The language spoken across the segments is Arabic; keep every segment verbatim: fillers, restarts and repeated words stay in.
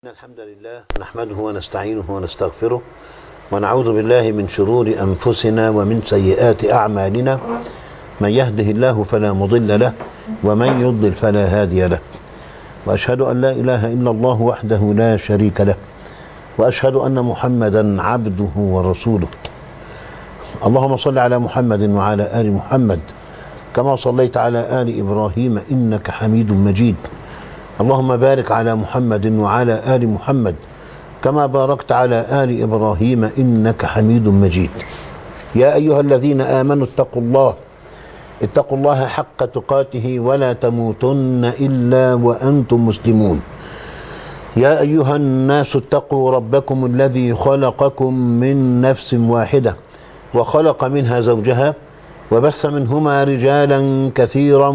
الحمد لله نحمده ونستعينه ونستغفره ونعوذ بالله من شرور أنفسنا ومن سيئات أعمالنا. من يهده الله فلا مضل له ومن يضلل فلا هادي له، وأشهد أن لا إله إلا الله وحده لا شريك له، وأشهد أن محمدا عبده ورسوله. اللهم صل على محمد وعلى آل محمد كما صليت على آل إبراهيم إنك حميد مجيد. اللهم بارك على محمد وعلى آل محمد كما باركت على آل إبراهيم إنك حميد مجيد. يا أيها الذين آمنوا اتقوا الله اتقوا الله حق تقاته ولا تموتن إلا وأنتم مسلمون. يا أيها الناس اتقوا ربكم الذي خلقكم من نفس واحدة وخلق منها زوجها وبث منهما رجالا كثيرا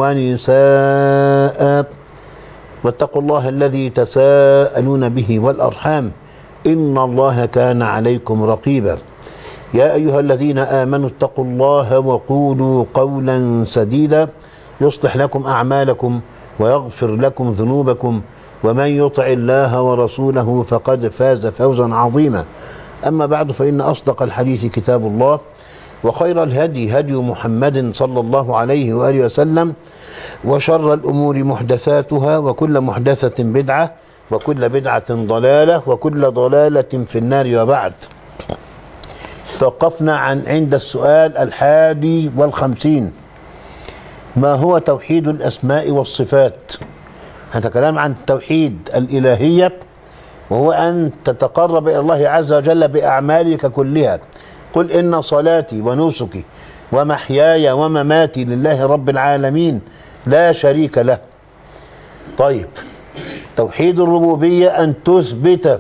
ونساء، واتقوا الله الذي تساءلون به والأرحام إن الله كان عليكم رقيبا. يا أيها الذين آمنوا اتقوا الله وقولوا قولا سديدا يصلح لكم أعمالكم ويغفر لكم ذنوبكم، ومن يطع الله ورسوله فقد فاز فوزا عظيما. أما بعد، فإن أصدق الحديث كتاب الله، وخير الهدي هدي محمد صلى الله عليه وآله وسلم، وشر الأمور محدثاتها، وكل محدثة بدعة، وكل بدعة ضلالة، وكل ضلالة في النار. وبعد، توقفنا عن عند السؤال الحادي والخمسين: ما هو توحيد الأسماء والصفات؟ هذا كلام عن توحيد الإلهية، وهو أن تتقرب إلى الله عز وجل بأعمالك كلها. قل إن صلاتي ونسكي ومحياي ومماتي لله رب العالمين لا شريك له. طيب، توحيد الربوبية أن تثبت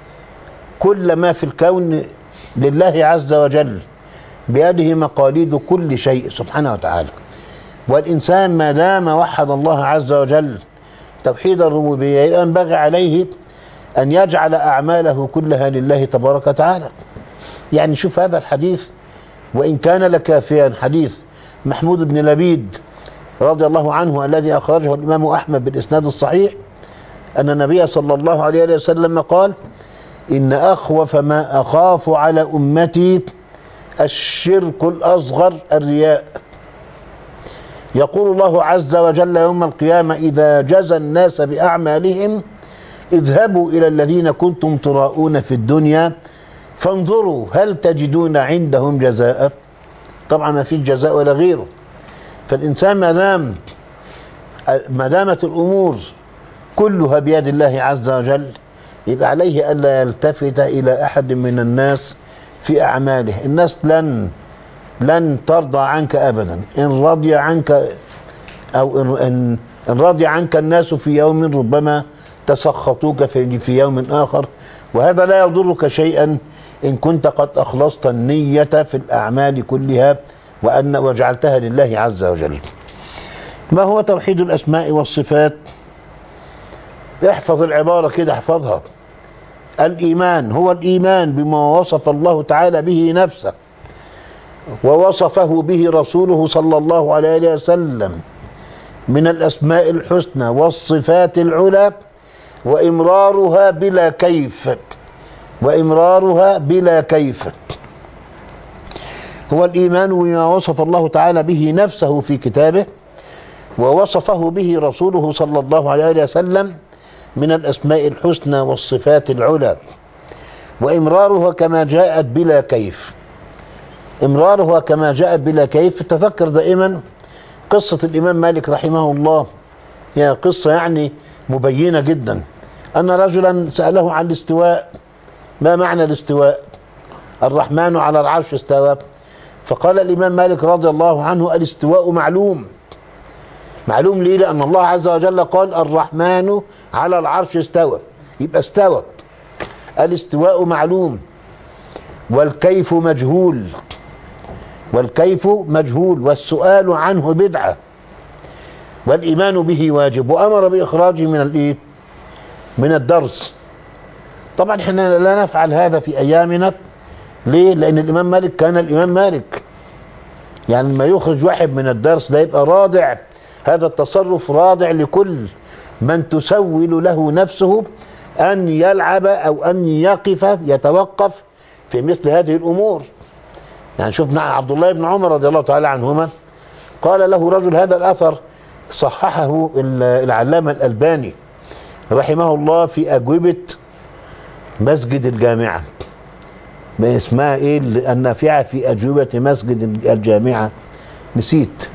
كل ما في الكون لله عز وجل، بيده مقاليد كل شيء سبحانه وتعالى. والإنسان ما دام وحد الله عز وجل توحيد الربوبية، ينبغي عليه أن يجعل أعماله كلها لله تبارك وتعالى. يعني شوف هذا الحديث وإن كان لكافيا، حديث محمود بن لبيد رضي الله عنه الذي أخرجه الإمام أحمد بالإسناد الصحيح، أن النبي صلى الله عليه وسلم قال: إن أخوف ما أخاف على أمتي الشرك الأصغر الرياء. يقول الله عز وجل يوم القيامة إذا جزى الناس بأعمالهم: اذهبوا إلى الذين كنتم تراءون في الدنيا فانظروا هل تجدون عندهم جزاء. طبعا ما فيش جزاء ولا غيره. فالإنسان ما دام ما دامت الأمور كلها بيد الله عز وجل، يبقى عليه ألا يلتفت إلى أحد من الناس في أعماله. الناس لن لن ترضى عنك أبدا. إن رضي عنك أو إن, إن رضي عنك الناس في يوم، ربما تسخطوك في, في يوم آخر، وهذا لا يضرك شيئا إن كنت قد أخلصت النية في الأعمال كلها وأن وجعلتها لله عز وجل. ما هو توحيد الأسماء والصفات؟ احفظ العبارة كده، احفظها. الإيمان هو الإيمان بما وصف الله تعالى به نفسه ووصفه به رسوله صلى الله عليه وسلم من الأسماء الحسنى والصفات العلى، وإمرارها بلا كيف وإمرارها بلا كيف. هو الإيمان بما وصف الله تعالى به نفسه في كتابه ووصفه به رسوله صلى الله عليه وسلم من الأسماء الحسنى والصفات العلى، وإمرارها كما جاءت بلا كيف. إمرارها كما جاءت بلا كيف. تفكر دائما قصة الإمام مالك رحمه الله، هي قصة يعني مبينة جدا. أن رجلا سأله عن الاستواء: ما معنى الاستواء؟ الرحمن على العرش استوى. فقال الإمام مالك رضي الله عنه: الاستواء معلوم. معلوم ليه؟ لأن الله عز وجل قال: الرحمن على العرش استوى، يبقى استوى. الاستواء معلوم، والكيف مجهول والكيف مجهول والسؤال عنه بدعة، والإيمان به واجب. وأمر بإخراجه من الإيه؟ من الدرس. طبعا احنا لا نفعل هذا في أيامنا. ليه؟ لأن الإمام مالك كان الإمام مالك. يعني لما يخرج واحد من الدرس ده يبقى رادع، هذا التصرف رادع لكل من تسول له نفسه أن يلعب أو أن يقف يتوقف في مثل هذه الأمور. يعني شفنا عبد الله بن عمر رضي الله تعالى عنهما قال له رجل، هذا الأثر صححه العلامة الألباني رحمه الله في أجوبة مسجد الجامعة، ما اسمها ايه النافعة في أجوبة مسجد الجامعة، نسيت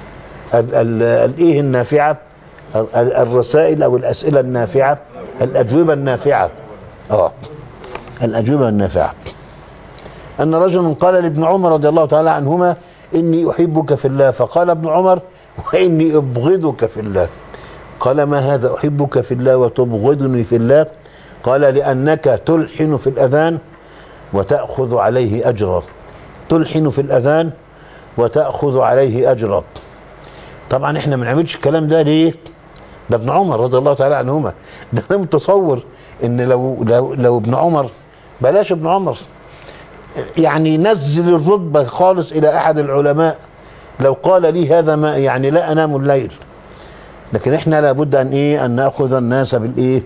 الايه النافعة، الرسائل او الأسئلة النافعة، الأجوبة النافعة، اه الأجوبة النافعة. أن رجلا قال لابن عمر رضي الله تعالى عنهما إني أحبك في الله، فقال ابن عمر وإني أبغضك في الله. قال ما هذا أحبك في الله وتبغضني في الله؟ قال لأنك تلحن في الأذان وتأخذ عليه أجرا. تلحن في الأذان وتأخذ عليه أجرا. طبعا احنا ما بنعملش الكلام ده ليه؟ ده ابن عمر رضي الله تعالى عنهما. ده انا متصور ان لو لو, لو ابن عمر، بلاش ابن عمر، يعني نزل الرتبة خالص الى احد العلماء، لو قال لي هذا ما يعني لا انام الليل. لكن احنا لابد ان ايه ان ناخذ الناس بالايه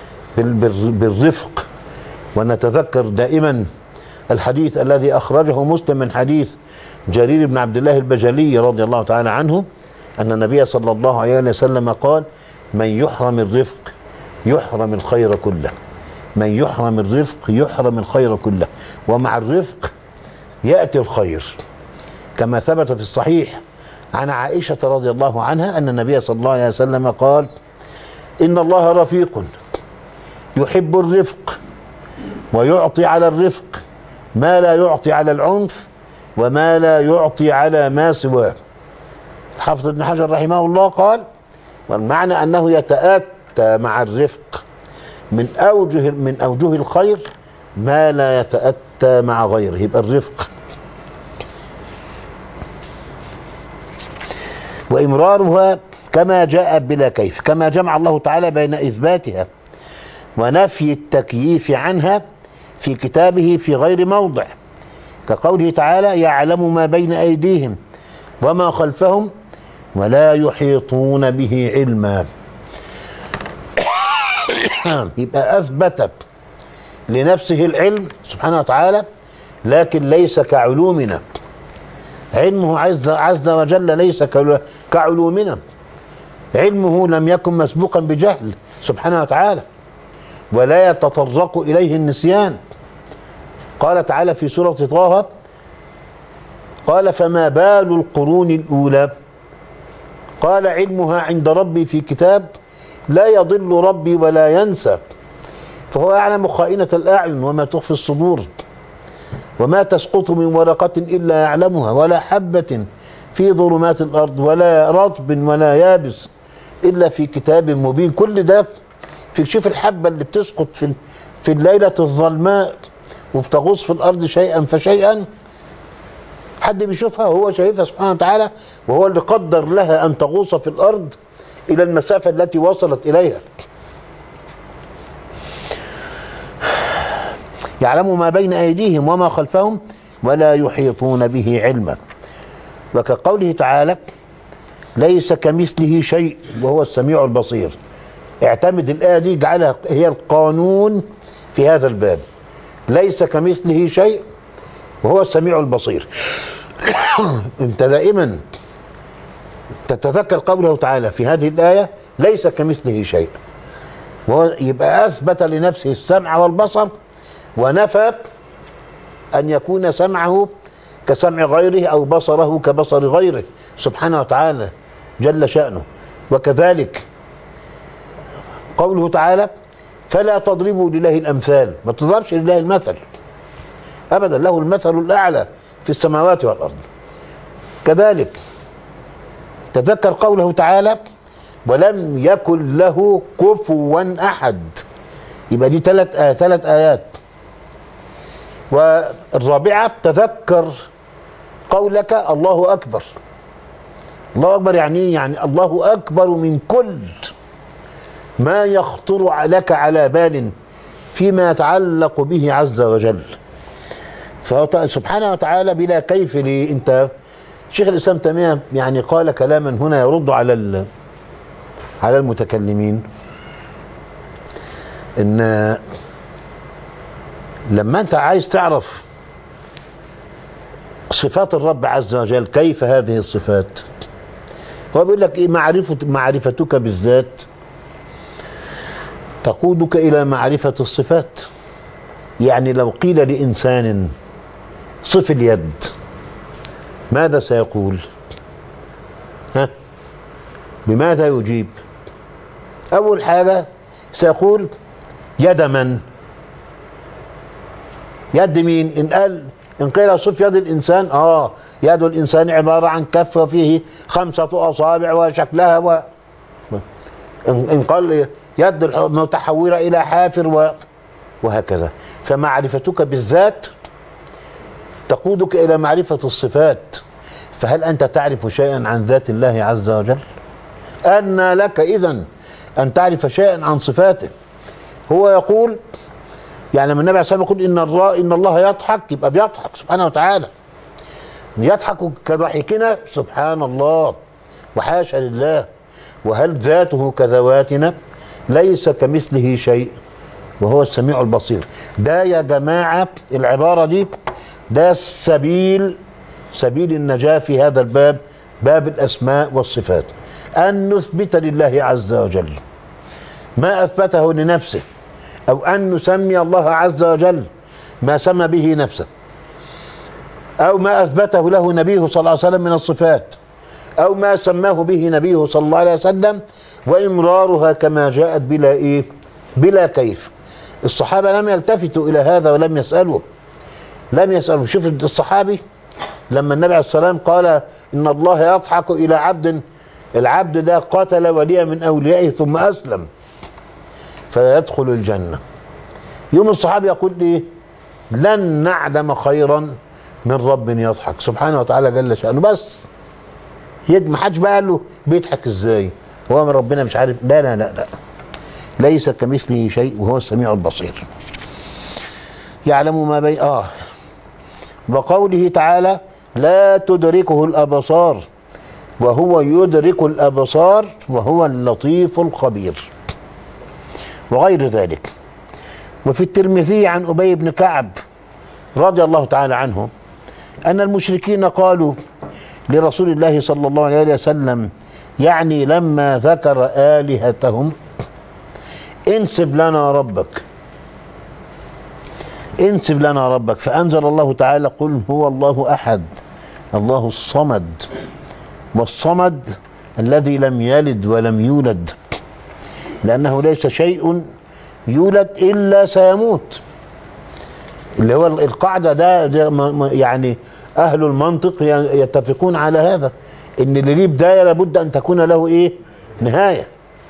بالرفق، ونتذكر دائما الحديث الذي اخرجه مسلم من حديث جرير بن عبد الله البجلي رضي الله تعالى عنه ان النبي صلى الله عليه وسلم قال من يحرم الرفق يحرم الخير كله. من يحرم الرفق يحرم الخير كله، ومع الرفق يأتي الخير، كما ثبت في الصحيح عن عائشة رضي الله عنها أن النبي صلى الله عليه وسلم قال إن الله رفيق يحب الرفق ويعطي على الرفق ما لا يعطي على العنف وما لا يعطي على ما سواه. الحافظ ابن حجر رحمه الله قال والمعنى أنه يتأتى مع الرفق من أوجه من أوجه الخير ما لا يتأتى مع غيره، يبقى الرفق. وإمرارها كما جاء بلا كيف، كما جمع الله تعالى بين إثباتها ونفي التكييف عنها في كتابه في غير موضع، كقوله تعالى يعلم ما بين أيديهم وما خلفهم ولا يحيطون به علما. يبقى أثبت لنفسه العلم سبحانه وتعالى، لكن ليس كعلومنا. علمه عز, عز وجل ليس كعلومنا. علمه لم يكن مسبوقا بجهل سبحانه وتعالى، ولا يتطرق إليه النسيان. قال تعالى في سورة طه قال فما بال القرون الأولى قال علمها عند ربي في كتاب لا يضل ربي ولا ينسى، فهو يعلم خائنة الأعين وما تخفي الصدور، وما تسقط من ورقة إلا يعلمها، ولا حبة في ظلمات الأرض ولا رطب ولا يابس إلا في كتاب مبين. كل ده في شوف الحبة اللي بتسقط في في الليلة الظلماء وبتغوص في الأرض شيئا فشيئا، حد بيشوفها؟ هو شايفها سبحانه وتعالى، وهو اللي قدر لها أن تغوص في الأرض إلى المسافة التي وصلت إليها. يعلم ما بين أيديهم وما خلفهم ولا يحيطون به علما. وكقوله تعالى ليس كمثله شيء وهو السميع البصير. اعتمد الآية دي اجعلها هي القانون في هذا الباب، ليس كمثله شيء وهو السميع البصير. انت دائما تتذكر قوله تعالى في هذه الآية ليس كمثله شيء، وهو يبقى أثبت لنفسه السمع والبصر، ونفى أن يكون سمعه كسمع غيره أو بصره كبصر غيره سبحانه وتعالى جل شأنه. وكذلك قوله تعالى فلا تضربوا لله الأمثال، ما تضربش لله المثل أبدا، له المثل الأعلى في السماوات والأرض. كذلك تذكر قوله تعالى ولم يكن له كفوا أحد، يبقى دي ثلاث آيات ثلاث آيات. والرابعة تذكر قولك الله أكبر. الله أكبر يعني يعني الله أكبر من كل ما يخطر لك على بال فيما يتعلق به عز وجل. فهو سبحانه وتعالى بلا كيف. لي انت شيخ الإسلام تيمية يعني قال كلاما هنا يرد على على المتكلمين. ان لما انت عايز تعرف صفات الرب عز وجل كيف هذه الصفات، هو بيقول لك ايه؟ معرفة معرفتك بالذات تقودك الى معرفة الصفات. يعني لو قيل لإنسان صف اليد ماذا سيقول؟ ها؟ بماذا يجيب؟ أول حاجة سيقول يد من؟ يد مين؟ إن قال إن قيل صف يد الإنسان، آه يد الإنسان عبارة عن كف وفيه خمسة أصابع وشكلها و... إن قال يد متحولة إلى حافر و... وهكذا. فمعرفتك بالذات تقودك إلى معرفة الصفات. فهل أنت تعرف شيئا عن ذات الله عز وجل؟ أن لك إذن أن تعرف شيئا عن صفاته. هو يقول يعني لما النبي عليه الصلاة والسلام يقول إن, الرا... إن الله يضحك، يبقى بيضحك سبحانه وتعالى. يضحك كضحكنا سبحان الله وحاشا لله. وهل ذاته كذواتنا؟ ليس كمثله شيء وهو السميع البصير. ده يا جماعة العبارة دي ده سبيل سبيل النجاة في هذا الباب، باب الأسماء والصفات، أن نثبت لله عز وجل ما أثبته لنفسه، أو أن نسمي الله عز وجل ما سمى به نفسه، أو ما أثبته له نبيه صلى الله عليه وسلم من الصفات، أو ما سماه به نبيه صلى الله عليه وسلم، وإمرارها كما جاءت بلا إيه؟ بلا كيف. الصحابة لم يلتفتوا إلى هذا ولم يسألوا لم يسألوا شوف الصحابي لما النبي عليه الصلاة والسلام قال إن الله يضحك إلى عبد، العبد ده قتل ولي من أوليائه ثم أسلم فيدخل الجنة. يوم الصحابي يقول إيه؟ لن نعدم خيرا من رب يضحك سبحانه وتعالى جل شأنه. بس ما حدش بقى قال له بيضحك ازاي هو من ربنا مش عارف. لا لا لا لا ليس كمثله شيء وهو السميع البصير. يعلم ما بين اه وقوله تعالى لا تدركه الأبصار وهو يدرك الأبصار وهو اللطيف الخبير وغير ذلك. وفي الترمذي عن أبي بن كعب رضي الله تعالى عنه أن المشركين قالوا لرسول الله صلى الله عليه وسلم يعني لما ذكر آلهتهم انسب لنا ربك انسب لنا ربك فأنزل الله تعالى قل هو الله أحد الله الصمد. والصمد الذي لم يلد ولم يولد، لأنه ليس شيء يولد إلا سيموت، اللي هو القاعدة ده, ده يعني أهل المنطق يتفقون على هذا، إن اللي ليه بداية لابد أن تكون له إيه؟ نهاية،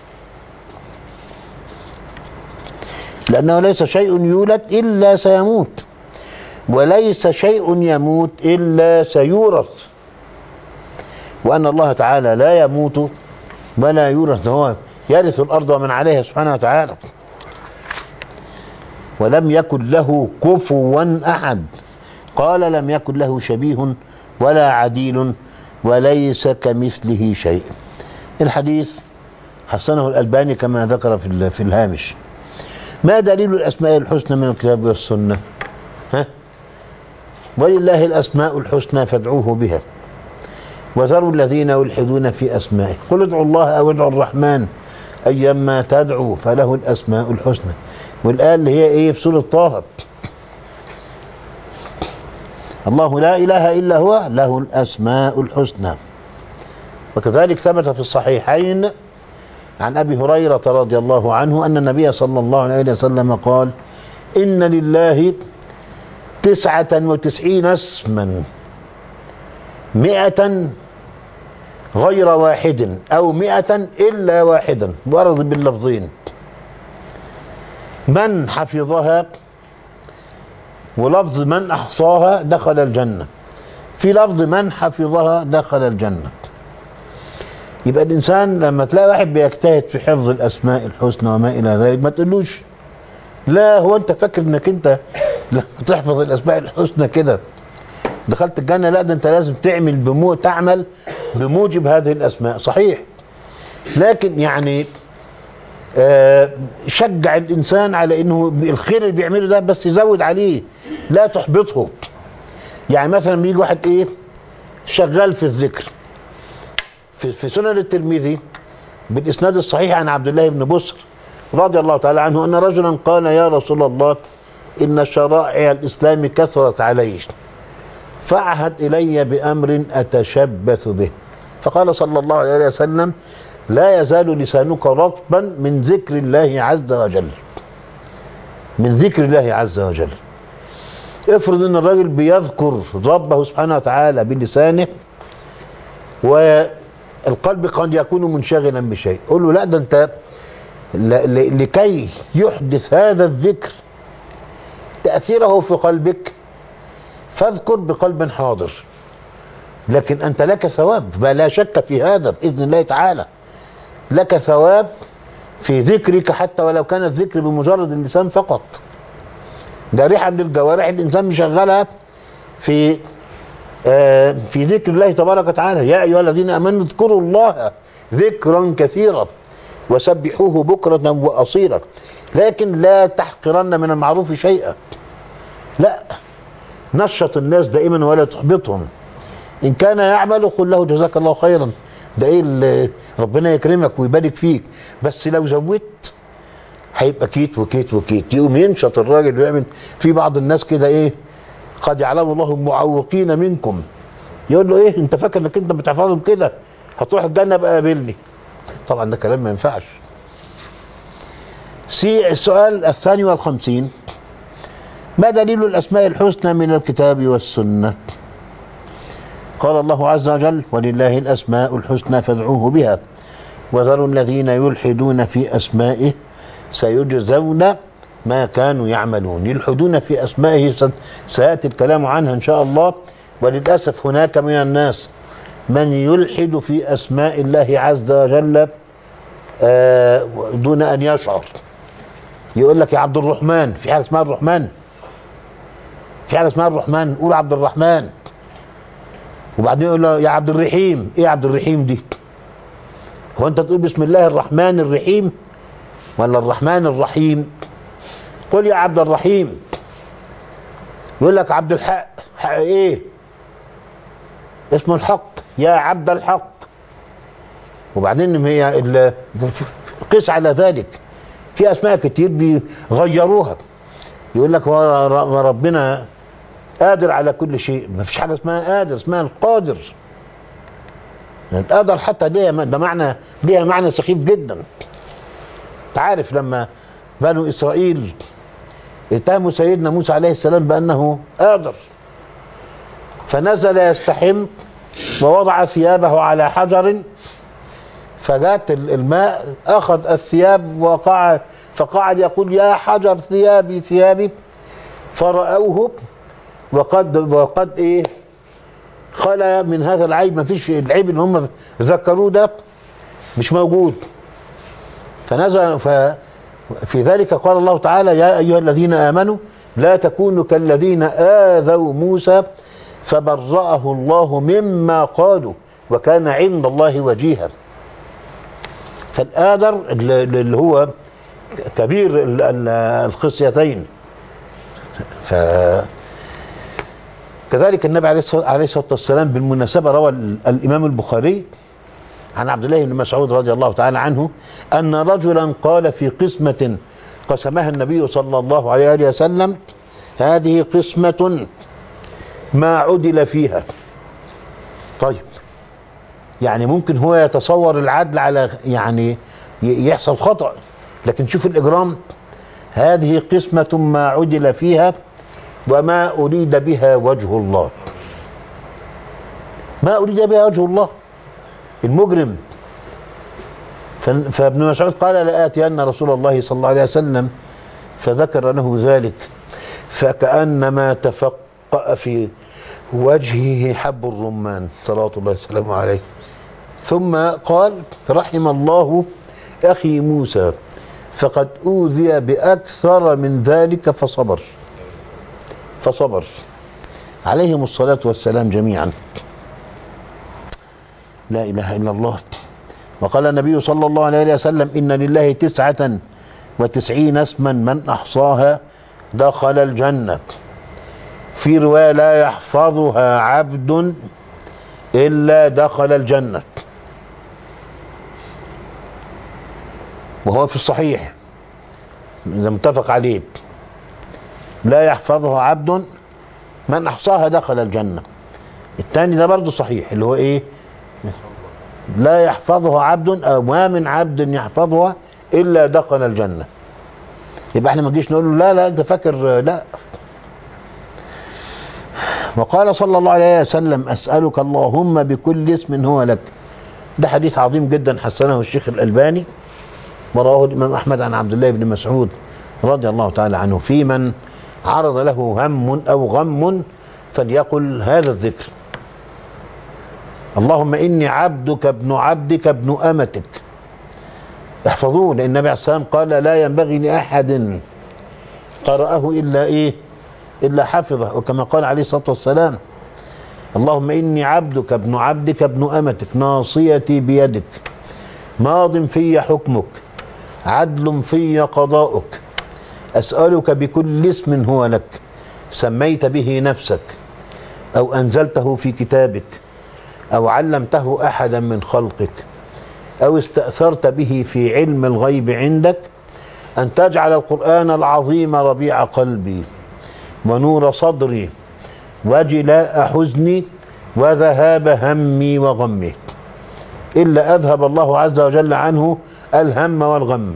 لأنه ليس شيء يولد إلا سيموت، وليس شيء يموت إلا سيورث، وأن الله تعالى لا يموت ولا يورث، هو يرث الأرض ومن عليها سبحانه وتعالى. ولم يكن له كفوا أحد، قال لم يكن له شبيه ولا عديل وليس كمثله شيء. الحديث حسنه الألباني كما ذكر في في الهامش. ما دليل الأسماء الحسنى من الكتاب والسنة؟ ها؟ ولله الأسماء الحسنى فادعوه بها وذروا الذين يلحدون في أسمائه قل ادعوا الله أو ادعوا الرحمن أيما تدعوا فله الأسماء الحسنى. والآية اللي هي إيه في سورة طه الله لا إله إلا هو له الأسماء الحسنى. وكذلك ثبت في الصحيحين عن أبي هريرة رضي الله عنه أن النبي صلى الله عليه وسلم قال إن لله تسعة وتسعين اسما مئة غير واحد أو مئة إلا واحدا، ورد باللفظين، من حفظها ولفظ من أحصاها دخل الجنة، في لفظ من حفظها دخل الجنة. يبقى الإنسان لما تلاقي واحد بيجتهد في حفظ الأسماء الحسنى وما إلى ذلك ما تقولوش لا هو أنت فاكر أنك أنت لما تحفظ الأسماء الحسنى كده دخلت الجنة. لا، ده أنت لازم تعمل بمو تعمل بموجب هذه الأسماء. صحيح، لكن يعني آه شجع الإنسان على إنه الخير اللي بيعمله ده بس يزود عليه، لا تحبطه. يعني مثلا بيجي واحد إيه شغال في الذكر، في, في سنن الترمذي بالإسناد الصحيح عن عبد الله بن بسر رضي الله تعالى عنه أن رجلا قال يا رسول الله إن شرائع الإسلام كثرت علي فأعهد إلي بأمر أتشبث به، فقال صلى الله عليه وسلم لا يزال لسانك رطبا من ذكر الله عز وجل، من ذكر الله عز وجل. افرض ان الراجل بيذكر ربه سبحانه وتعالى بلسانه والقلب قد يكون منشغلا بشيء، قول له لا ده انت لكي يحدث هذا الذكر تأثيره في قلبك فاذكر بقلب حاضر، لكن أنت لك ثواب لا شك في هذا بإذن الله تعالى، لك ثواب في ذكرك حتى ولو كان الذكر بمجرد اللسان فقط. جارحا للجوارح الإنسان مشغلها في آه في ذكر الله تبارك وتعالى. يا أيها الذين آمنوا اذكروا الله ذكرا كثيرا وسبحوه بكرة وأصيلا، لكن لا تحقرن من المعروف شيئا، لا، نشط الناس دائما ولا تحبطهم. إن كان يعمل قل له جزاك الله خيرا، ده ايه ربنا يكرمك ويبارك فيك، بس لو زودت هيبقى كيت وكيت وكيت، يقوم ينشط الراجل ويعمل. في بعض الناس كده ايه قد يعلم الله المعوقين منكم، يقول له ايه انت فاكر انك انت بتحفظهم كده هتروح الجنه بقى قابلني. طبعا ده كلام ما ينفعش. سي السؤال الثاني والخمسين ما دليل الأسماء الحسنى من الكتاب والسنة؟ قال الله عز وجل ولله الأسماء الحسنى فادعوه بها وذروا الذين يلحدون في أسمائه سيجزون ما كانوا يعملون. يلحدون في أسمائه سيأتي الكلام عنها إن شاء الله، وللأسف هناك من الناس من يلحد في أسماء الله عز وجل دون أن يشعر. يقول لك يا عبد الرحمن، في حاجة اسمها الرحمن؟ في حاجة اسمها الرحمن؟ قول عبد الرحمن. وبعدين يقول له يا عبد الرحيم. ايه عبد الرحيم دي؟ هو انت تقول بسم الله الرحمن الرحيم ولا الرحمن الرحيم؟ قل يا عبد الرحيم. يقول لك عبد الحق. حق ايه؟ اسمه الحق، يا عبد الحق. وبعدين هي قس على ذلك في اسماء كتير بيغيروها، يقول لك هو ربنا قادر على كل شيء. ما فيش حاجه اسمها قادر، اسمها القادر. القادر حتى ليها ده معنى، ليها معنى سخيف جدا. انت عارف لما بنو اسرائيل اتهموا سيدنا موسى عليه السلام بانه قادر، فنزل يستحم ووضع ثيابه على حجر فجاءت الماء اخذ الثياب وقعد فقعد يقول يا حجر ثيابي ثيابي، فرأوه وقد وقد ايه خلى من هذا العيب. ما فيش العيب اللي هم ذكروه ده مش موجود. فنزل ففي ذلك قال الله تعالى يا ايها الذين امنوا لا تكونوا كالذين آذوا موسى فبرأه الله مما قالوا وكان عند الله وجيها. فالآدر اللي هو كبير الخصيتين. فكذلك النبي عليه الصلاة والسلام بالمناسبة روى الإمام البخاري عن عبد الله بن مسعود رضي الله تعالى عنه أن رجلا قال في قسمة قسمها النبي صلى الله عليه وسلم هذه قسمة ما عدل فيها. طيب يعني ممكن هو يتصور العدل على يعني يحصل خطأ، لكن شوف الإجرام، هذه قسمة ما عدل فيها وما أريد بها وجه الله. ما أريد بها وجه الله المجرم. فابن مسعود قال لآتين رسول الله صلى الله عليه وسلم فذكر له ذلك فكأنما تفقأ في وجهه حب الرمان صلوات الله وسلامه عليه، ثم قال رحم الله أخي موسى فقد أوذي بأكثر من ذلك فصبر فصبر عليهم الصلاة والسلام جميعا. لا إله إلا الله. وقال النبي صلى الله عليه وسلم إن لله تسعة وتسعين اسما من أحصاها دخل الجنة. في رواية لا يحفظها عبد إلا دخل الجنة، وهو في الصحيح إذا متفق عليه. لا يحفظها عبد من أحصاها دخل الجنة. الثاني ده برضه صحيح اللي هو إيه؟ لا يحفظها عبد أو ما من عبد يحفظها إلا دخل الجنة. يبقى احنا ما نجيش نقول له لا لا انت فاكر، لا. وقال صلى الله عليه وسلم أسألك اللهم بكل اسم هو لك. ده حديث عظيم جدا حسنه الشيخ الألباني، ورواه الإمام أحمد عن عبد الله بن مسعود رضي الله تعالى عنه في من عرض له هم أو غم فليقل هذا الذكر: اللهم إني عبدك ابن عبدك ابن أمتك. احفظوه، لأن النبي عليه الصلاة والسلام قال لا ينبغي لأحد قرأه إلا إيه؟ إلا حفظه، وكما قال عليه الصلاة والسلام: اللهم إني عبدك ابن عبدك ابن أمتك ناصيتي بيدك ماض في حكمك عدل في قضاؤك أسألك بكل اسم هو لك سميت به نفسك أو أنزلته في كتابك أو علمته أحدا من خلقك أو استأثرت به في علم الغيب عندك أن تجعل القرآن العظيم ربيع قلبي ونور صدري وجلاء حزني وذهاب همي وغمي، إلا أذهب الله عز وجل عنه الهم والغم.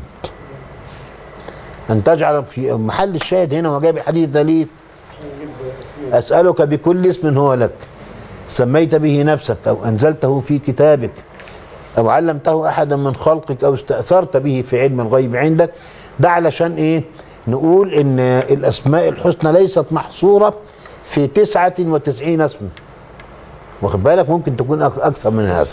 أن تجعل في محل الشاهد هنا وجاب الحديث ده ليه؟ أسألك بكل اسم هو لك سميت به نفسك أو أنزلته في كتابك أو علمته أحدا من خلقك أو استأثرت به في علم الغيب عندك. ده علشان إيه؟ نقول إن الأسماء الحسنى ليست محصورة في تسعة وتسعين اسم، واخد بالك؟ ممكن تكون أكثر من هذا.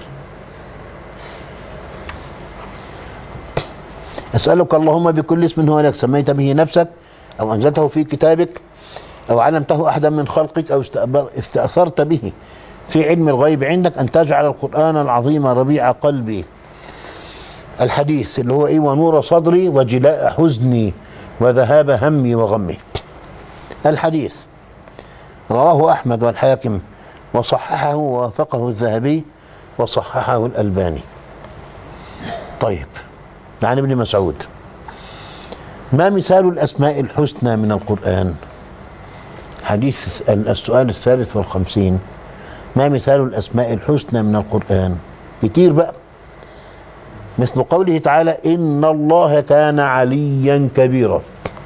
أسألك اللهم بكل اسم هو لك سميت به نفسك أو أنزلته في كتابك أو علمته أحدا من خلقك أو استأثرت به في علم الغيب عندك أن تجعل القرآن العظيم ربيع قلبي. الحديث اللي هو إيه؟ ونور صدري وجلاء حزني وذهاب همي وغمي. الحديث رواه أحمد والحاكم وصححه ووافقه الذهبي وصححه الألباني. طيب، عن ابن مسعود: ما مثال الأسماء الحسنى من القرآن؟ حديث السؤال الثالث والخمسين: ما مثال الأسماء الحسنى من القرآن؟ كتير بقى، مثل قوله تعالى: إن الله كان عليا كبيرا،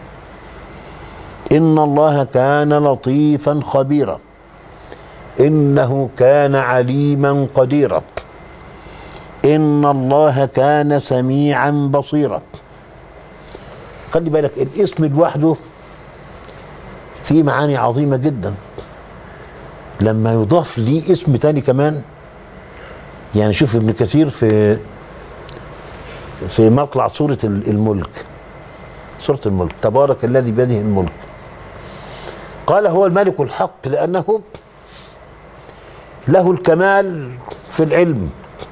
إن الله كان لطيفا خبيرا، إنه كان عليما قديرا، إن الله كان سميعا بصيرا. خلي بالك الاسم لوحده فيه معاني عظيمة جدا، لما يضاف ليه اسم تاني كمان. يعني شوف ابن كثير في في مطلع سورة الملك، سورة الملك: تبارك الذي بيده الملك. قال هو الملك الحق لأنه له الكمال في العلم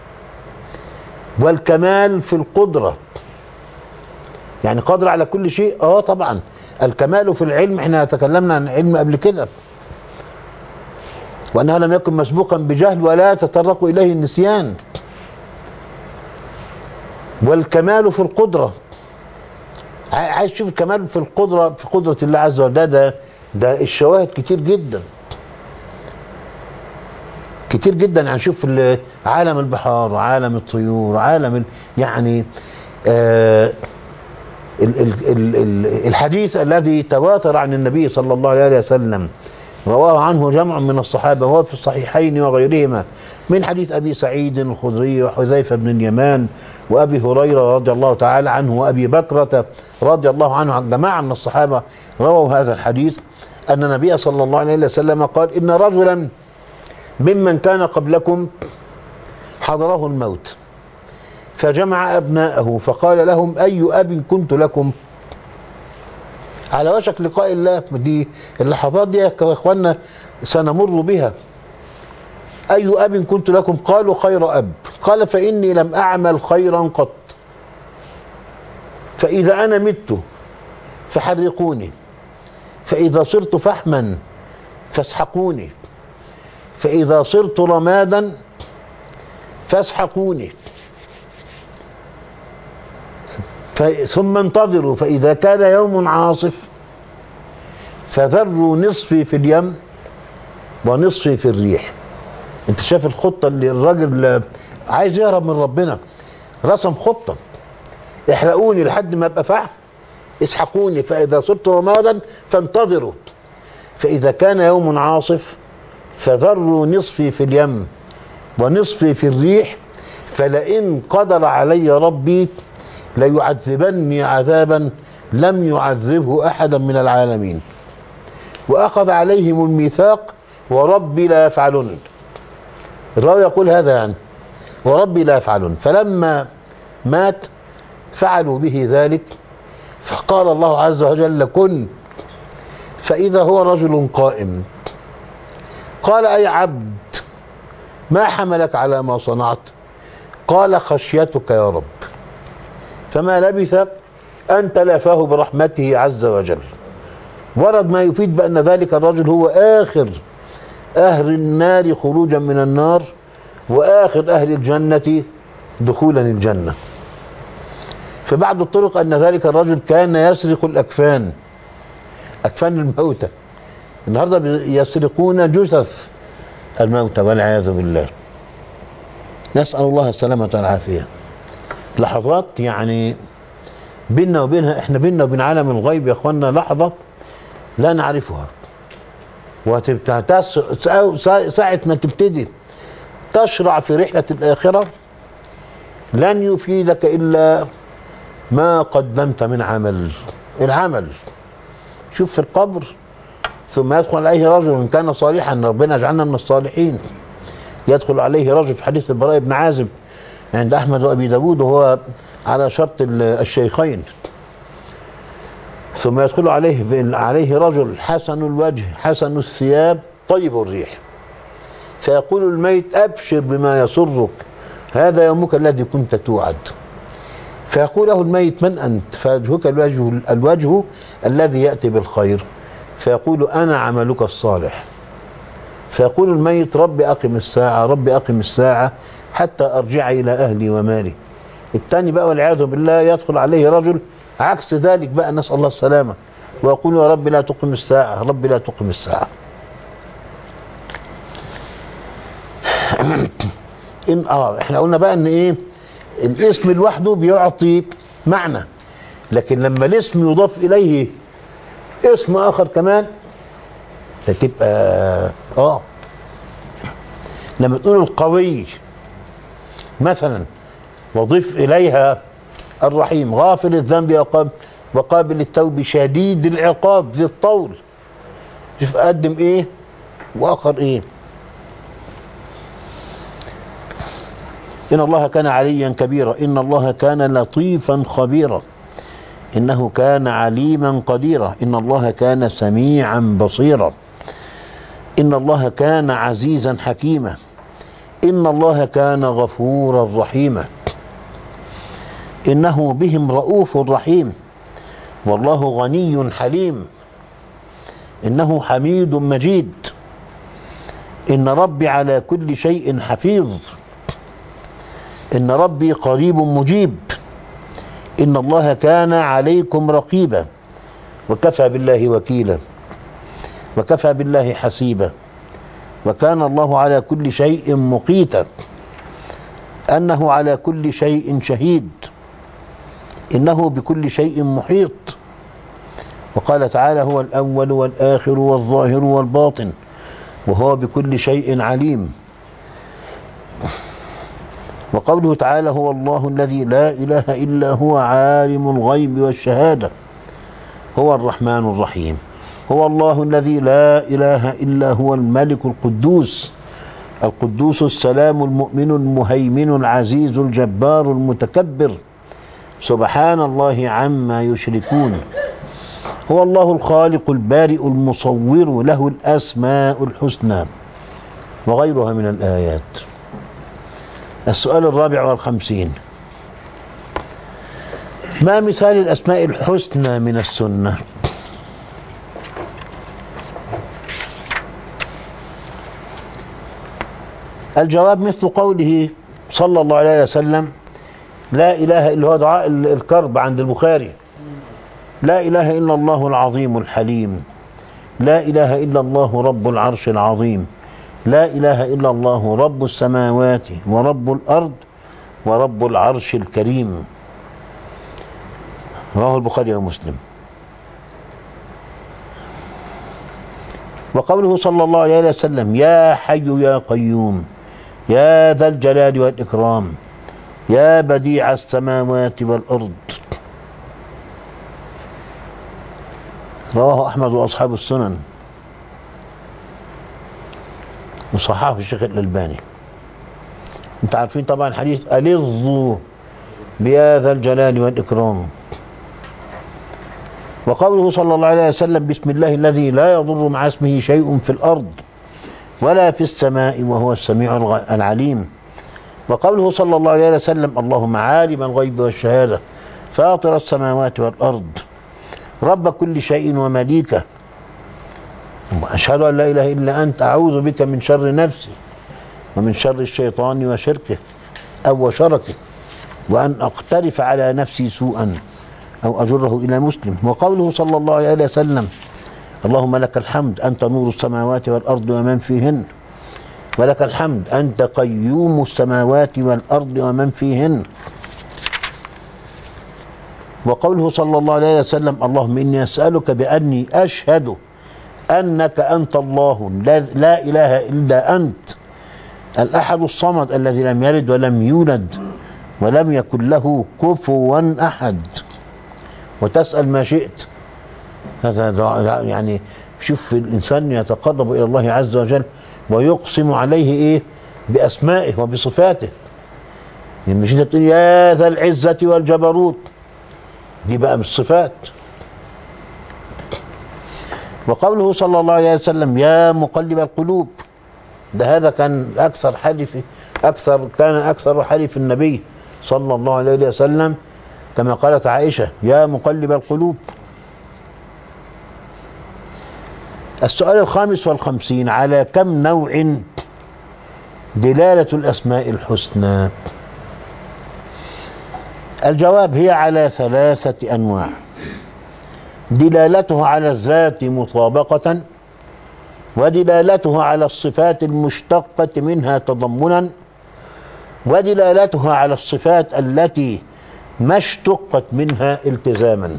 والكمال في القدرة، يعني قادر على كل شيء. اه طبعا الكمال في العلم، احنا تكلمنا عن العلم قبل كده، وأنه لم يكن مسبوقا بجهل ولا يتطرق إليه النسيان. والكمال في القدرة، عايز تشوف الكمال في القدرة، في قدرة الله عز وجل. ده ده, ده الشواهد كتير جدا كتير جدا. هنشوف يعني عالم البحار وعالم الطيور وعالم ال يعني آه ال ال ال ال الحديث الذي تواتر عن النبي صلى الله عليه وسلم رواه عنه جمع من الصحابة وهو في الصحيحين وغيرهما من حديث أبي سعيد الخدري وحذيفة بن اليمان وأبي هريرة رضي الله تعالى عنه وأبي بكرة رضي الله عنه، عن جماعة من الصحابة رووا هذا الحديث أن النبي صلى الله عليه وسلم قال: إن رجلا ممن كان قبلكم حضره الموت فجمع أبناءه فقال لهم: أي أب كنت لكم؟ على وشك لقاء الله. دي اللحظات دي يا إخواننا سنمر بها. أي أب كنت لكم؟ قالوا خير أب. قال فإني لم أعمل خيرا قط، فإذا أنا مت فحرقوني، فإذا صرت فحما فاسحقوني، فإذا صرت رمادا فاسحقوني، ثم انتظروا، فإذا كان يوم عاصف فذروا نصفي في اليم ونصفي في الريح. انت شايف الخطة اللي الراجل عايز يهرب من ربنا، رسم خطة: احرقوني لحد ما ابقى فحم، اسحقوني فإذا صرت رمادا فانتظروا، فإذا كان يوم عاصف فذروا نصفي في اليم ونصفي في الريح، فلئن قدر علي ربي ليعذبني عذابا لم يعذبه أحدا من العالمين. وأخذ عليهم الميثاق وربي لا يفعلن. الراوي يقول هذا يعني وربي لا يفعلن. فلما مات فعلوا به ذلك، فقال الله عز وجل: كن. فإذا هو رجل قائم. قال: أي عبد، ما حملك على ما صنعت؟ قال: خشيتك يا رب. فما لبث أن تلافاه برحمته عز وجل. ورد ما يفيد بأن ذلك الرجل هو آخر أهل النار خروجا من النار، وآخر أهل الجنة دخولا الجنة. في بعض الطرق أن ذلك الرجل كان يسرق الأكفان، أكفان الموتى. النهاردة يسرقون جثث الموتى والعياذ بالله، نسأل الله السلامة والعافية. لحظات يعني بيننا وبينها، احنا بيننا وبين عالم الغيب يا اخوانا لحظة لا نعرفها، وهتبتعتس ساعة ما تبتدي تشرع في رحلة الآخرة لن يفيدك إلا ما قدمت من عمل. العمل، شوف في القبر: ثم يدخل عليه رجل إن كان صالحا، ربنا يجعلنا من الصالحين. يدخل عليه رجل في حديث البراء بن عازب عند أحمد وأبي داود، وهو على شرط الشيخين: ثم يدخل عليه عليه رجل حسن الوجه حسن الثياب طيب الريح، فيقول الميت: أبشر بما يسرك، هذا يومك الذي كنت توعد. فيقول له الميت: من أنت؟ فوجهك الوجه, الوجه الذي يأتي بالخير. فيقول: أنا عملك الصالح. فيقول الميت: ربي أقم الساعة، ربي أقم الساعة حتى أرجع إلى أهلي ومالي. الثاني بقى والعياذ بالله يدخل عليه رجل عكس ذلك بقى، نسأل الله السلامة، ويقول: يا رب لا تقم الساعة، رب لا تقم الساعة. إن آه احنا قلنا بقى ان ايه، الاسم لوحده بيعطي معنى، لكن لما الاسم يضاف اليه اسم اخر كمان فتبقى اه لما تقول القوي مثلا وضيف اليها الرحيم، غافر الذنب وقابل التوب شديد العقاب ذي الطول، شوف قدم ايه واخر ايه. إن الله كان عليا كبيرا، إن الله كان لطيفا خبيرا، إنه كان عليما قديرا، إن الله كان سميعا بصيرا، إن الله كان عزيزا حكيما، إن الله كان غفورا رحيما، إنه بهم رؤوف رحيم، والله غني حليم، إنه حميد مجيد، إن ربي على كل شيء حفيظ، إن ربي قريب مجيب، إن الله كان عليكم رقيبا، وكفى بالله وكيلا، وكفى بالله حسيبا، وكان الله على كل شيء مقيتا، أنه على كل شيء شهيد، إنه بكل شيء محيط. وقال تعالى: هو الأول والآخر والظاهر والباطن وهو بكل شيء عليم. وقوله تعالى: هو الله الذي لا إله إلا هو عالم الغيب والشهادة هو الرحمن الرحيم. هو الله الذي لا إله إلا هو الملك القدوس القدوس السلام المؤمن المهيمن العزيز الجبار المتكبر، سبحان الله عما يشركون. هو الله الخالق البارئ المصور له الأسماء الحسنى. وغيرها من الآيات. السؤال الرابع والخمسين: ما مثال الأسماء الحسنى من السنة؟ الجواب مثل قوله صلى الله عليه وسلم: لا إله إلا هو دعاء الكرب عند البخاري: لا إله إلا الله العظيم الحليم، لا إله إلا الله رب العرش العظيم، لا إله إلا الله رب السماوات ورب الأرض ورب العرش الكريم. رواه البخاري ومسلم. وقوله صلى الله عليه وسلم: يا حي يا قيوم، يا ذا الجلال والإكرام، يا بديع السماوات والأرض. رواه أحمد وأصحاب السنن، وصححه الشيخ الألباني. انت عارفين طبعا حديث ألظوا بيا ذا الجلال والإكرام. وقوله صلى الله عليه وسلم: بسم الله الذي لا يضر مع اسمه شيء في الأرض ولا في السماء وهو السميع العليم. وقوله صلى الله عليه وسلم: اللهم عالم الغيب والشهادة فاطر السماوات والأرض رب كل شيء ومليكه، أشهد أن لا إله إلا أنت أعوذ بك من شر نفسي ومن شر الشيطان وشركه أو وشركه، وأن أقترف على نفسي سوءا أو أجره إلى مسلم. وقوله صلى الله عليه وسلم: اللهم لك الحمد أنت نور السماوات والأرض ومن فيهن، ولك الحمد أنت قيوم السماوات والأرض ومن فيهن. وقوله صلى الله عليه وسلم: اللهم إني أسألك بأني أشهد أنك أنت الله لا إله إلا أنت الأحد الصمد الذي لم يلد ولم يولد ولم يكن له كفوا أحد، وتسأل ما شئت. هذا يعني شوف الإنسان يتقرب إلى الله عز وجل ويقسم عليه إيه؟ بأسمائه وبصفاته. يعني مش انت تقول يا ذا العزة والجبروت، دي بقى بالصفات. وقوله صلى الله عليه وسلم: يا مقلب القلوب، ده هذا كان أكثر حلف أكثر كان أكثر حلف النبي صلى الله عليه وسلم، كما قالت عائشة: يا مقلب القلوب. السؤال الخامس والخمسين: على كم نوع دلالة الأسماء الحسنى؟ الجواب: هي على ثلاثة أنواع: دلالتها على الذات مطابقة، ودلالتها على الصفات المشتقة منها تضمنا، ودلالتها على الصفات التي ما اشتقت منها التزاما.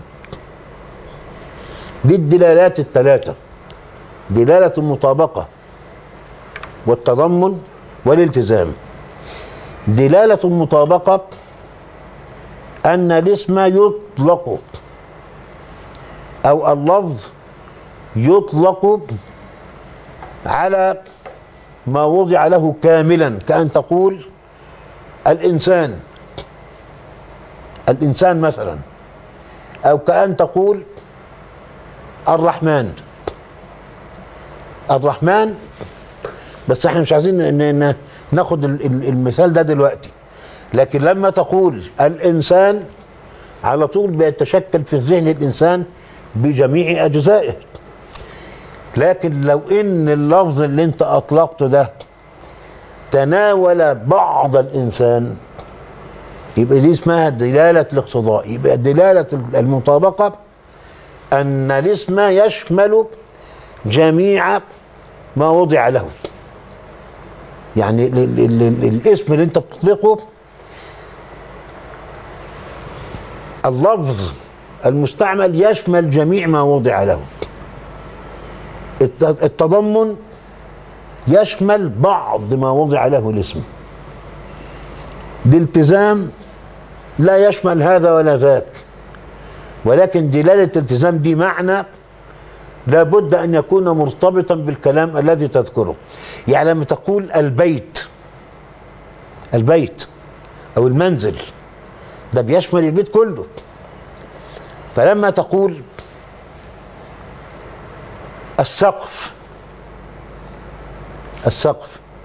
دي الدلالات الثلاثة: دلالة المطابقة والتضمن والالتزام. دلالة المطابقة أن الاسم يطلق أو اللفظ يطلق على ما وضع له كاملا، كأن تقول الإنسان الإنسان مثلا، أو كأن تقول الرحمن الرحمن بس احنا مش عايزين ان ناخد المثال ده دلوقتي، لكن لما تقول الإنسان على طول بيتشكل في الذهن الإنسان بجميع أجزائه. لكن لو ان اللفظ اللي انت أطلقته ده تناول بعض الإنسان، يبقى دي اسمها دلالة الاقتضاء. يبقى دلالة المطابقة أن الاسم يشمل جميع ما وضع له. يعني الاسم اللي انت بتطلقه، اللفظ المستعمل يشمل جميع ما وضع له. التضمن يشمل بعض ما وضع له الاسم. الالتزام لا يشمل هذا ولا ذاك، ولكن دلالة الالتزام دي معنى لابد أن يكون مرتبطا بالكلام الذي تذكره. يعني لما تقول البيت البيت أو المنزل، ده بيشمل البيت كله. فلما تقول السقف السقف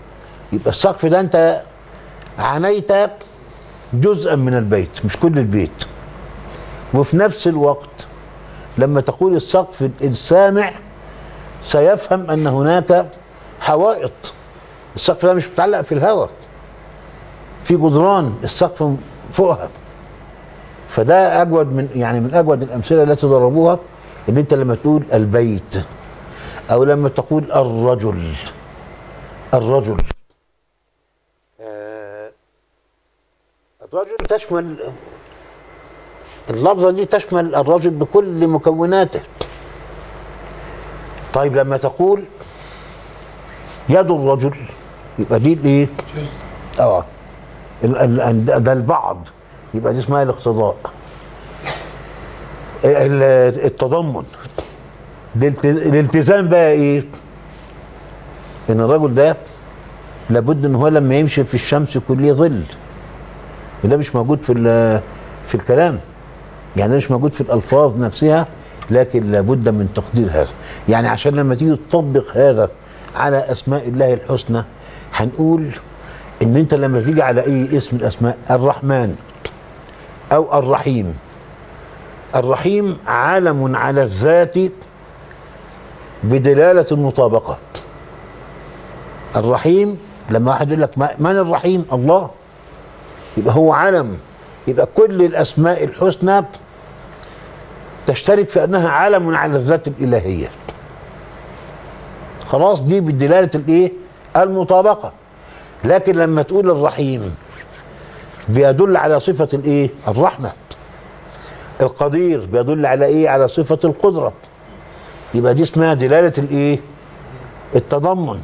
يبقى السقف ده انت عنيت جزءا من البيت مش كل البيت. وفي نفس الوقت لما تقول السقف السامع سيفهم ان هناك حوائط. السقف ده مش متعلق في الهواء، في جدران السقف فوقها. فده اجود من يعني من اجود الامثله التي ضربوها، ان انت لما تقول البيت او لما تقول الرجل. الرجل آه الرجل تشمل اللفظه دي تشمل الرجل بكل مكوناته. طيب لما تقول يد الرجل يبقى دي الايه؟ اه ده البعض، يبقى دي اسمها الاقتضاء. التضمن الالتزام بقى ايه؟ ان الرجل ده لابد ان هو لما يمشي في الشمس يكون ليه ظل، وده مش موجود في في الكلام، يعني مش موجود في الالفاظ نفسها، لكن لابد من تقدير هذا. يعني عشان لما تيجي تطبق هذا على اسماء الله الحسنى هنقول ان انت لما تيجي على اي اسم الاسماء، الرحمن او الرحيم. الرحيم علم على الذات بدلالة المطابقة. الرحيم لما واحد يقول لك من الرحيم؟ الله، يبقى هو علم. يبقى كل الاسماء الحسنى تشترك في انها علم على الذات الالهية. خلاص دي بدلالة الايه؟ المطابقة. لكن لما تقول الرحيم بيدل على صفة الايه؟ الرحمة. القدير بيدل على ايه؟ على صفة القدرة. يبقى دي اسمها دلالة الايه؟ التضمن.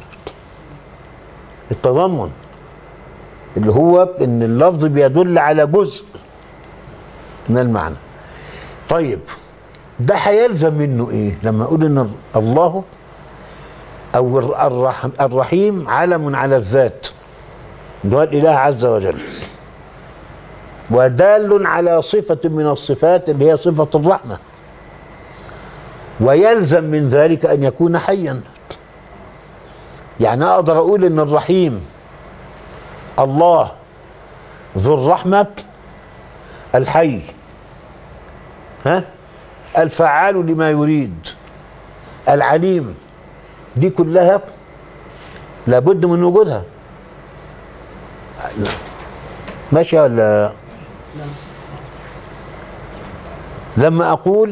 التضمن اللي هو ان اللفظ بيدل على جزء من المعنى. طيب ده هيلزم منه ايه لما اقول ان الله او الرحيم علم على الذات اللي هو الاله عز وجل، ودال على صفة من الصفات اللي هي صفة الرحمة، ويلزم من ذلك ان يكون حيا. يعني اقدر اقول ان الرحيم الله ذو الرحمة الحي، ها، الفعال لما يريد، العليم، دي كلها لابد من وجودها. ماشي ولا؟ لما اقول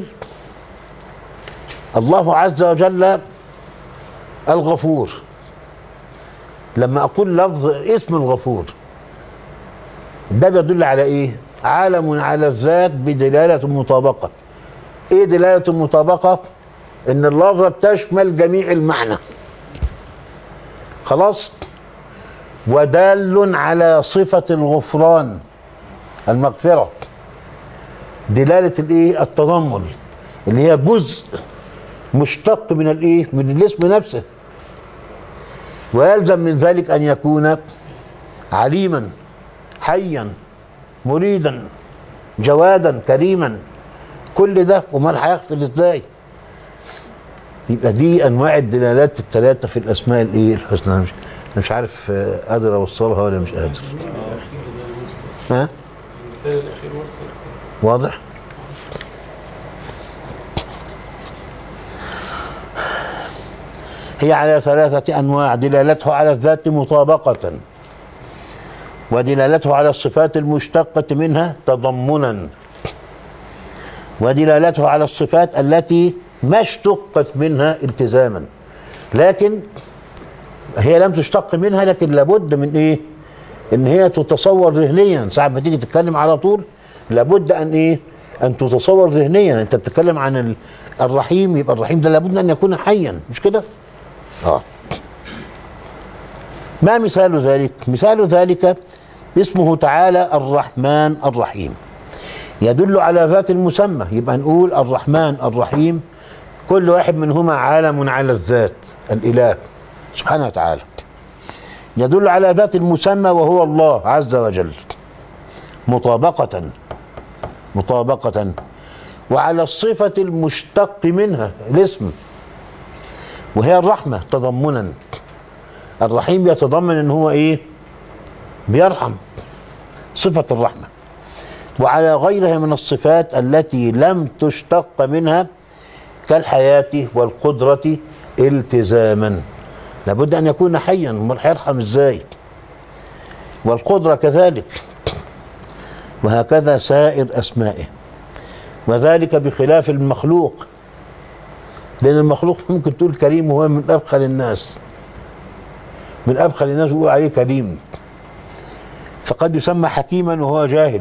الله عز وجل الغفور، لما اقول لفظ اسم الغفور ده بيدل على ايه؟ عالم على الذات بدلالة المطابقة. ايه دلالة المطابقة؟ ان اللفظة بتشمل جميع المعنى. خلاص. ودال على صفة الغفران المغفرة، دلالة الايه؟ التضمن، اللي هي جزء مشتق من الايه؟ من الاسم نفسه. ويلزم من ذلك ان يكون عليما حيا مريدا جوادا كريما. كل ده امال هيغفل ازاي؟ يبقى دي انواع الدلالات الثلاثه في الاسماء الايه؟ الحسنى. مش مش عارف قادر اوصلها ولا مش قادر. ها؟ واضح؟ هي على ثلاثة أنواع: دلالته على الذات مطابقة، ودلالته على الصفات المشتقة منها تضمنا، ودلالته على الصفات التي ما اشتقت منها التزاما. لكن هي لم تشتق منها، لكن لابد من ايه؟ ان هي تتصور ذهنيا. ساعة ما تيجي تتكلم على طول لابد ان ايه؟ ان تتصور ذهنيا. انت بتتكلم عن الرحيم، يبقى الرحيم ده لابد ان يكون حيا، مش كده؟ اه. ما مثال ذلك؟ مثال ذلك اسمه تعالى الرحمن الرحيم، يدل على ذات المسمى. يبقى نقول الرحمن الرحيم كل واحد منهما عالم على الذات الإله سبحانه وتعالى، يدل على ذات المسمى وهو الله عز وجل مطابقة مطابقة وعلى الصفة المشتق منها الاسم وهي الرحمة تضمنا. الرحيم يتضمن ان هو ايه؟ بيرحم، صفة الرحمة. وعلى غيرها من الصفات التي لم تشتق منها كالحياة والقدرة التزاما، لابد ان يكون حيا، امال هيرحم ازاي؟ والقدرة كذلك، وهكذا سائر اسمائه، وذلك بخلاف المخلوق، لان المخلوق ممكن تقول كريم وهو من ابخل الناس، من ابخل الناس يقول عليه كريم، فقد يسمى حكيما وهو جاهل،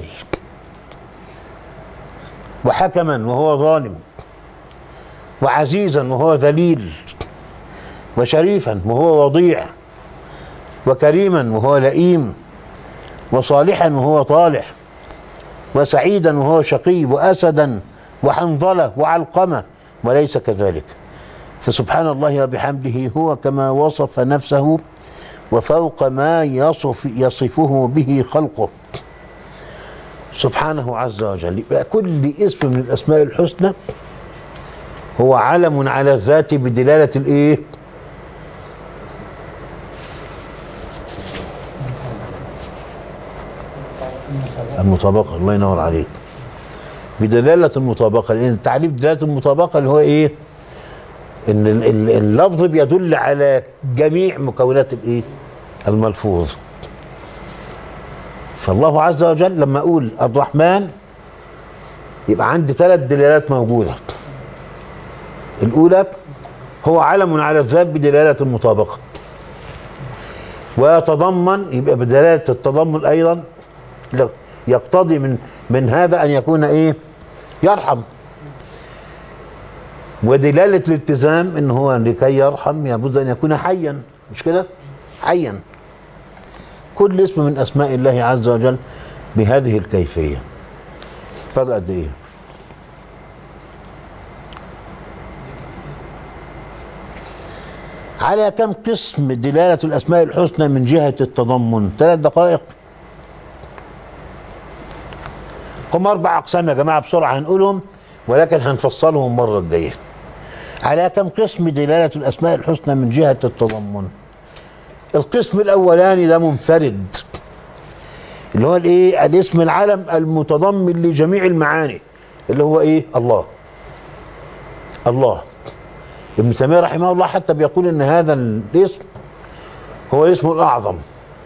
وحكما وهو ظالم، وعزيزا وهو ذليل، وشريفا وهو وضيع، وكريما وهو لئيم، وصالحا وهو طالح، وسعيدا وهو شقي، وأسدا وحنظلة وعلقمة وليس كذلك. فسبحان الله وبحمده هو كما وصف نفسه وفوق ما يصف يصفه به خلقه سبحانه عز وجل. يبقى كل اسم من الأسماء الحسنى هو علم على الذات بدلالة الايه؟ المطابقة. الله ينور عليك، بدلالة المطابقة، لأن تعريف دلالة المطابقة اللي هو ايه؟ ان اللفظ بيدل على جميع مكونات الايه؟ الملفوظ. فالله عز وجل لما اقول الرحمن يبقى عندي ثلاث دلالات موجودة. الأولى هو علم على الذات بدلالة المطابقة، ويتضمن يبقى بدلالة التضمن أيضا يقتضي من من هذا أن يكون إيه؟ يرحم. ودلالة الالتزام إن هو لكي يرحم يجوز أن يكون حيا، مش كده؟ حيا. كل اسم من أسماء الله عز وجل بهذه الكيفية. فضل قد إيه؟ على كم قسم دلالة الأسماء الحسنى من جهة التضمن؟ ثلاث دقائق. هم أربع أقسام يا جماعة بسرعة هنقولهم، ولكن هنفصلهم المرة الجاية. على كم قسم دلالة الأسماء الحسنى من جهة التضمن؟ القسم الأولاني ده منفرد، اللي هو الإيه؟ الاسم العلم المتضمن لجميع المعاني، اللي هو إيه؟ الله. الله. ابن تيمية رحمه الله حتى بيقول ان هذا الاسم هو الاسم الاعظم.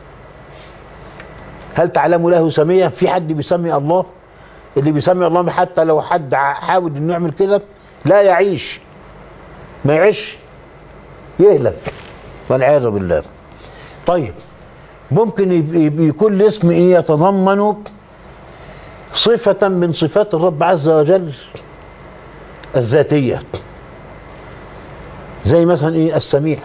هل تعلم له سمية؟ في حد بيسمي الله؟ اللي بيسمي الله حتى لو حد حاول انه يعمل كده لا يعيش، ما يعيش، يهلك والعياذ بالله. طيب ممكن يكون الاسم ايه؟ يتضمن صفة من صفات الرب عز وجل الذاتية، زي مثلا ايه؟ السميع،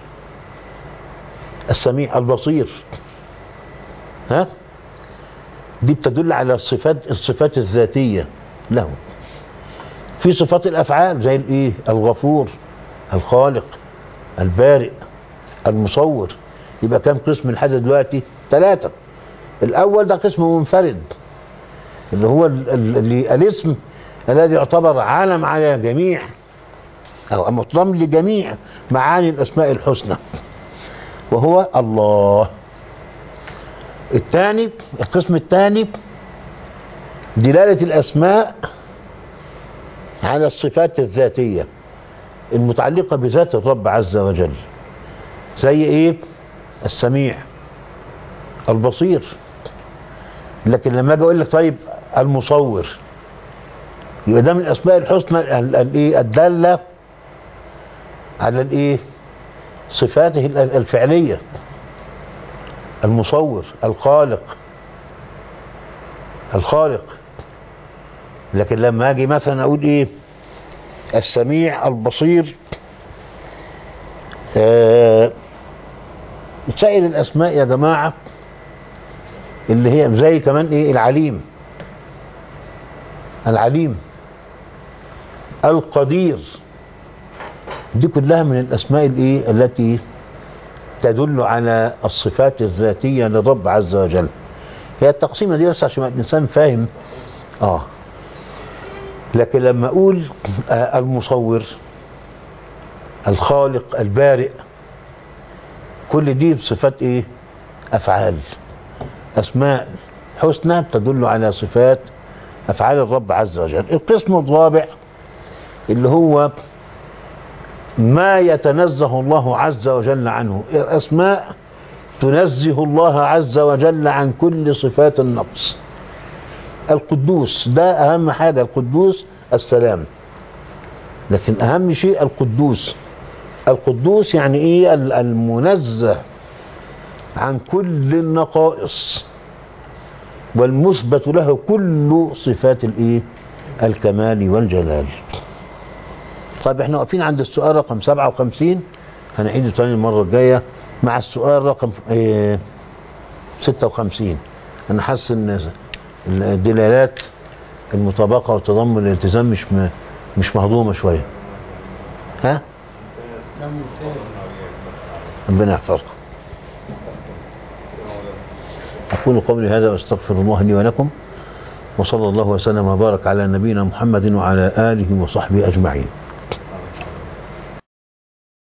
السميع البصير، ها؟ دي بتدل على الصفات الصفات الذاتية له. في صفات الافعال زي الايه؟ الغفور، الخالق، البارئ، المصور. يبقى كم قسم لحد دلوقتي؟ ثلاثة. الاول ده قسم منفرد، اللي هو اللي الاسم الذي يعتبر علم على جميع أو متضمن لجميع معاني الأسماء الحسنى، وهو الله. الثاني، القسم الثاني دلالة الأسماء على الصفات الذاتية المتعلقة بذات الرب عز وجل، زي إيه؟ السميع، البصير. لكن لما أجي أقول لك طيب المصور، يبقى ده من الأسماء الحسنى الإيه؟ الدالة على الايه؟ صفاته الفعلية، المصور، الخالق، الخالق. لكن لما اجي مثلا اقول ايه؟ السميع، البصير، آه سائر الاسماء يا جماعة اللي هي زي كمان ايه؟ العليم، العليم، القدير. دي كلها من الأسماء الإيه؟ التي تدل على الصفات الذاتية للرب عز وجل. هي التقسيمة دي بس عشان الإنسان فاهم. آه لكن لما أقول آه المصور، الخالق، البارئ، كل دي بصفات ايه؟ افعال. اسماء حسنى تدل على صفات افعال الرب عز وجل. القسم الرابع اللي هو ما يتنزه الله عز وجل عنه، اسماء تنزه الله عز وجل عن كل صفات النقص. القدوس ده اهم حاجه، القدوس السلام، لكن اهم شيء القدوس. القدوس يعني ايه؟ المنزه عن كل النقائص والمثبت له كل صفات الايه؟ الكمال والجلال. طيب احنا واقفين عند السؤال رقم سبعة وخمسين، هنعيده تاني المره الجايه مع السؤال رقم ايه ستة وخمسين. انا حاسس ان الدلالات المطابقه والتضمن الالتزام مش م... مش مهضومه شويه. ها؟ ربنا يحفظكم. أقول قولي هذا وأستغفر الله لي ولكم، وصلى الله وسلم وبارك على نبينا محمد وعلى آله وصحبه أجمعين.